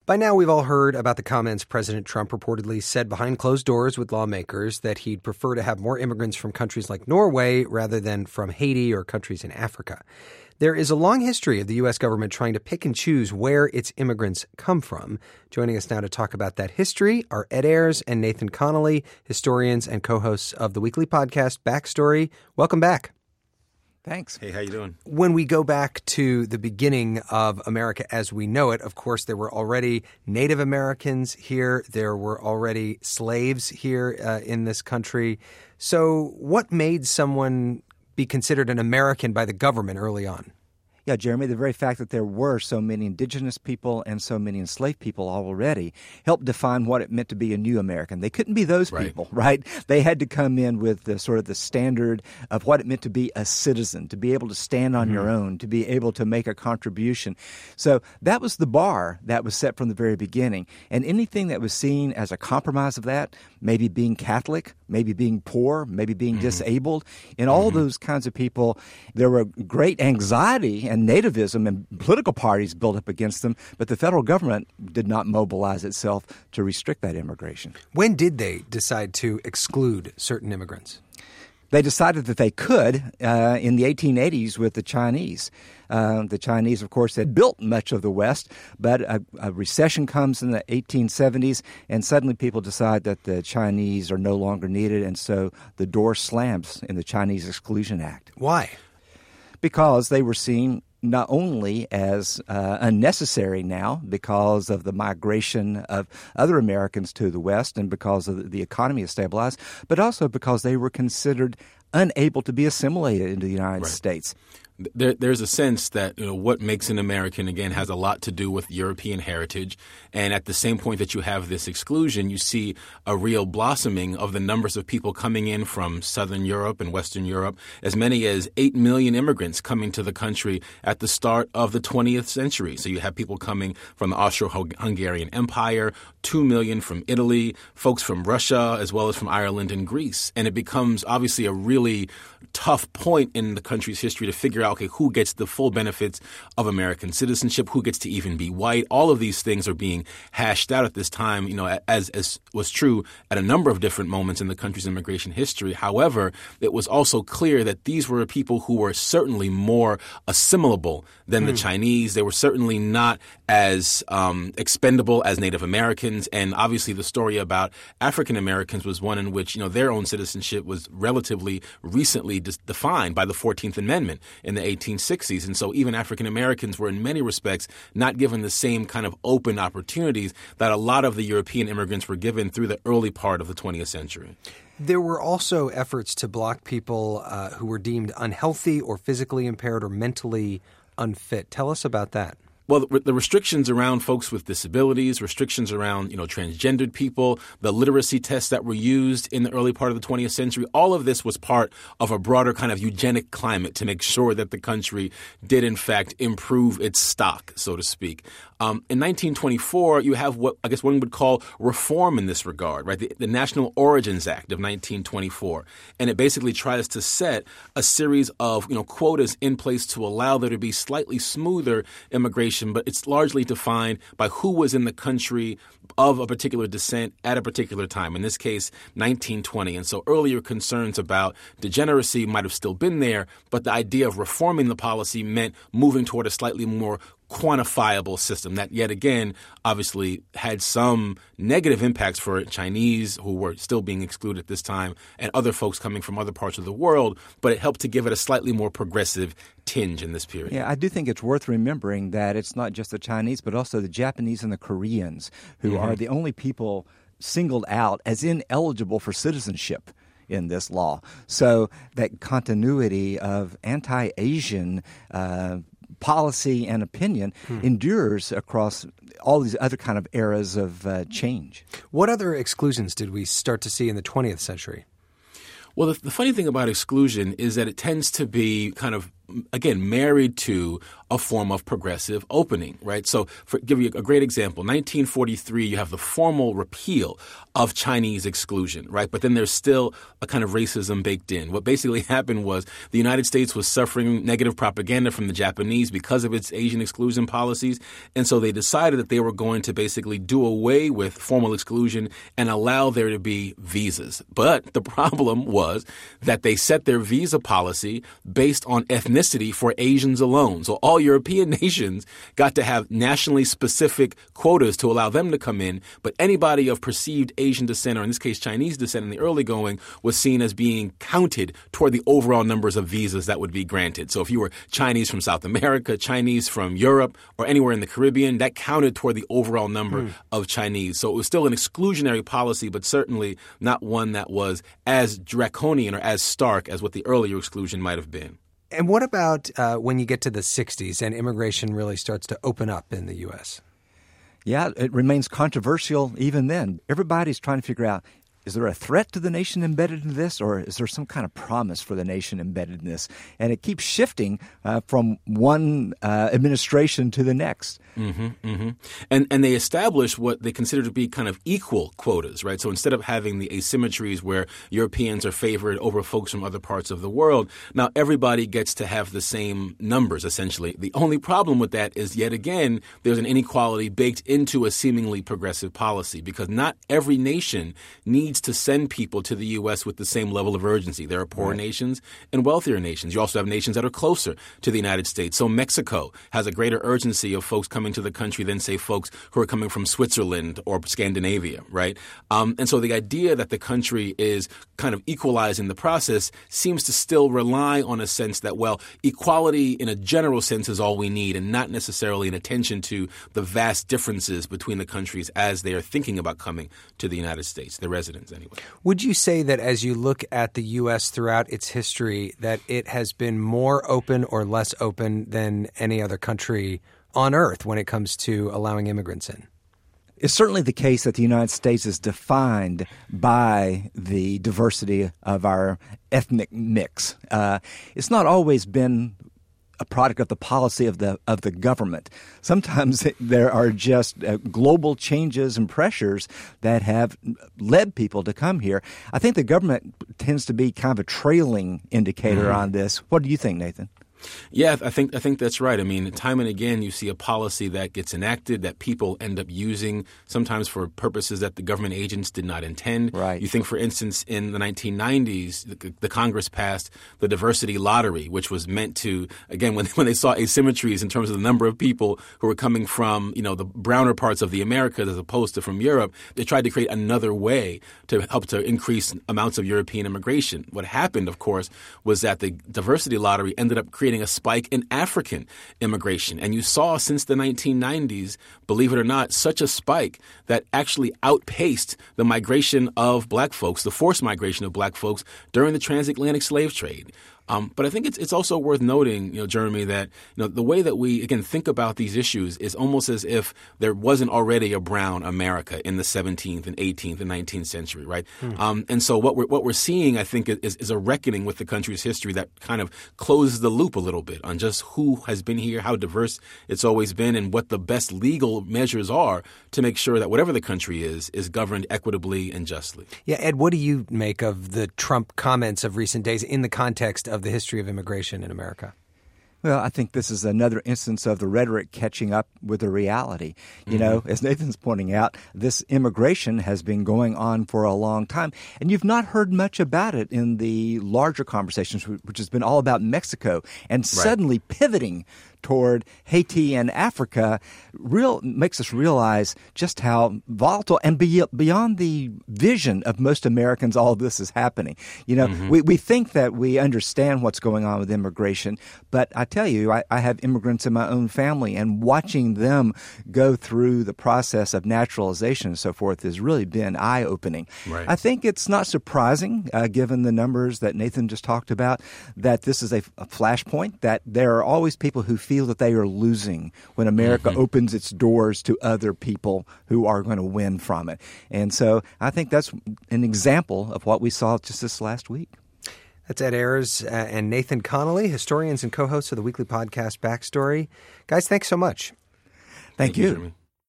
By now, we've all heard about the comments President Trump reportedly said behind closed doors with lawmakers that he'd prefer to have more immigrants from countries like Norway rather than from Haiti or countries in Africa. There is a long history of the U.S. government trying to pick and choose where its immigrants come from. Joining us now to talk about that history are Ed Ayers and Nathan Connolly, historians and co-hosts of the weekly podcast Backstory. Welcome back. Thanks. Hey, how you doing? When we go back to the beginning of America as we know it, of course, there were already Native Americans here. There were already slaves here in this country. So what made someone be considered an American by the government early on? Yeah, Jeremy, the very fact that there were so many indigenous people and so many enslaved people already helped define what it meant to be a new American. They couldn't be those people, right? They had to come in with the sort of the standard of what it meant to be a citizen, to be able to stand on your own, to be able to make a contribution. So that was the bar that was set from the very beginning. And anything that was seen as a compromise of that, maybe being Catholic, maybe being poor, maybe being disabled, in all those kinds of people, there were great anxiety and nativism and political parties built up against them, but the federal government did not mobilize itself to restrict that immigration. When did they decide to exclude certain immigrants? They decided that they could in the 1880s with the Chinese. The Chinese, of course, had built much of the West, but a recession comes in the 1870s, and suddenly people decide that the Chinese are no longer needed, and so the door slams in the Chinese Exclusion Act. Why? Because they were seen not only as unnecessary now because of the migration of other Americans to the West and because of the economy has stabilized, but also because they were considered unable to be assimilated into the United States. There's a sense that what makes an American, again, has a lot to do with European heritage. And at the same point that you have this exclusion, you see a real blossoming of the numbers of people coming in from Southern Europe and Western Europe, as many as 8 million immigrants coming to the country at the start of the 20th century. So you have people coming from the Austro-Hungarian Empire, 2 million from Italy, folks from Russia, as well as from Ireland and Greece. And it becomes obviously a really tough point in the country's history to figure out, okay, who gets the full benefits of American citizenship, who gets to even be white. All of these things are being hashed out at this time, as was true at a number of different moments in the country's immigration history. However, it was also clear that these were people who were certainly more assimilable than the Chinese. They were certainly not as expendable as Native Americans. And obviously the story about African Americans was one in which, their own citizenship was relatively recently defined by the 14th Amendment in the 1860s. And so even African Americans were in many respects not given the same kind of open opportunities that a lot of the European immigrants were given through the early part of the 20th century. There were also efforts to block people who were deemed unhealthy or physically impaired or mentally unfit. Tell us about that. Well, the restrictions around folks with disabilities, restrictions around, transgendered people, the literacy tests that were used in the early part of the 20th century, all of this was part of a broader kind of eugenic climate to make sure that the country did, in fact, improve its stock, so to speak. In 1924, you have what I guess one would call reform in this regard, right? The National Origins Act of 1924. And it basically tries to set a series of, quotas in place to allow there to be slightly smoother immigration, but it's largely defined by who was in the country of a particular descent at a particular time, in this case, 1920. And so earlier concerns about degeneracy might have still been there, but the idea of reforming the policy meant moving toward a slightly more quantifiable system that, yet again, obviously had some negative impacts for Chinese who were still being excluded at this time and other folks coming from other parts of the world, but it helped to give it a slightly more progressive tinge in this period. Yeah, I do think it's worth remembering that it's not just the Chinese, but also the Japanese and the Koreans who are the only people singled out as ineligible for citizenship in this law. So that continuity of anti-Asian policy and opinion endures across all these other kind of eras of change. What other exclusions did we start to see in the 20th century? Well, the funny thing about exclusion is that it tends to be kind of again, married to a form of progressive opening, right? So give you a great example, 1943, you have the formal repeal of Chinese exclusion, right? But then there's still a kind of racism baked in. What basically happened was the United States was suffering negative propaganda from the Japanese because of its Asian exclusion policies. And so they decided that they were going to basically do away with formal exclusion and allow there to be visas. But the problem was that they set their visa policy based on ethnicity for Asians alone. So all European nations got to have nationally specific quotas to allow them to come in, but anybody of perceived Asian descent, or in this case Chinese descent in the early going, was seen as being counted toward the overall numbers of visas that would be granted. So if you were Chinese from South America, Chinese from Europe, or anywhere in the Caribbean, that counted toward the overall number of Chinese. So it was still an exclusionary policy, but certainly not one that was as draconian or as stark as what the earlier exclusion might have been. And what about when you get to the 60s and immigration really starts to open up in the U.S.? Yeah, it remains controversial even then. Everybody's trying to figure out, is there a threat to the nation embedded in this, or is there some kind of promise for the nation embedded in this? And it keeps shifting from one administration to the next. And they established what they consider to be kind of equal quotas, right? So instead of having the asymmetries where Europeans are favored over folks from other parts of the world, now everybody gets to have the same numbers, essentially. The only problem with that is, yet again, there's an inequality baked into a seemingly progressive policy, because not every nation needs to send people to the U.S. with the same level of urgency. There are poorer nations and wealthier nations. You also have nations that are closer to the United States. So Mexico has a greater urgency of folks coming to the country than, say, folks who are coming from Switzerland or Scandinavia, right? And so the idea that the country is kind of equalized in the process seems to still rely on a sense that, well, equality in a general sense is all we need, and not necessarily an attention to the vast differences between the countries as they are thinking about coming to the United States, their residents anyway. Would you say that as you look at the U.S. throughout its history, that it has been more open or less open than any other country on earth when it comes to allowing immigrants in? It's certainly the case that the United States is defined by the diversity of our ethnic mix. It's not always been a product of the policy of the government. Sometimes there are just global changes and pressures that have led people to come here. I think the government tends to be kind of a trailing indicator on this. What do you think, Nathan? Yeah, I think that's right. I mean, time and again, you see a policy that gets enacted that people end up using, sometimes for purposes that the government agents did not intend. Right. You think, for instance, in the 1990s, the Congress passed the diversity lottery, which was meant to, again, when they saw asymmetries in terms of the number of people who were coming from, the browner parts of the Americas as opposed to from Europe, they tried to create another way to help to increase amounts of European immigration. What happened, of course, was that the diversity lottery ended up creating a spike in African immigration. And you saw since the 1990s, believe it or not, such a spike that actually outpaced the migration of black folks, the forced migration of black folks during the transatlantic slave trade. But I think it's also worth noting, Jeremy, that the way that we, again, think about these issues is almost as if there wasn't already a brown America in the 17th and 18th and 19th century, right? And so what we're seeing, I think, is a reckoning with the country's history that kind of closes the loop a little bit on just who has been here, how diverse it's always been, and what the best legal measures are to make sure that whatever the country is governed equitably and justly. Yeah, Ed, what do you make of the Trump comments of recent days in the context of the history of immigration in America? Well, I think this is another instance of the rhetoric catching up with the reality. As Nathan's pointing out, this immigration has been going on for a long time, and you've not heard much about it in the larger conversations, which has been all about Mexico, and suddenly pivoting toward Haiti and Africa makes us realize just how volatile and beyond the vision of most Americans all of this is happening. We think that we understand what's going on with immigration, but I tell you, I have immigrants in my own family, and watching them go through the process of naturalization and so forth has really been eye-opening. Right. I think it's not surprising, given the numbers that Nathan just talked about, that this is a flashpoint, that there are always people who feel that they are losing when America opens its doors to other people who are going to win from it. And so I think that's an example of what we saw just this last week. That's Ed Ayers and Nathan Connolly, historians and co-hosts of the weekly podcast Backstory. Guys, thanks so much. Thank you. Jeremy.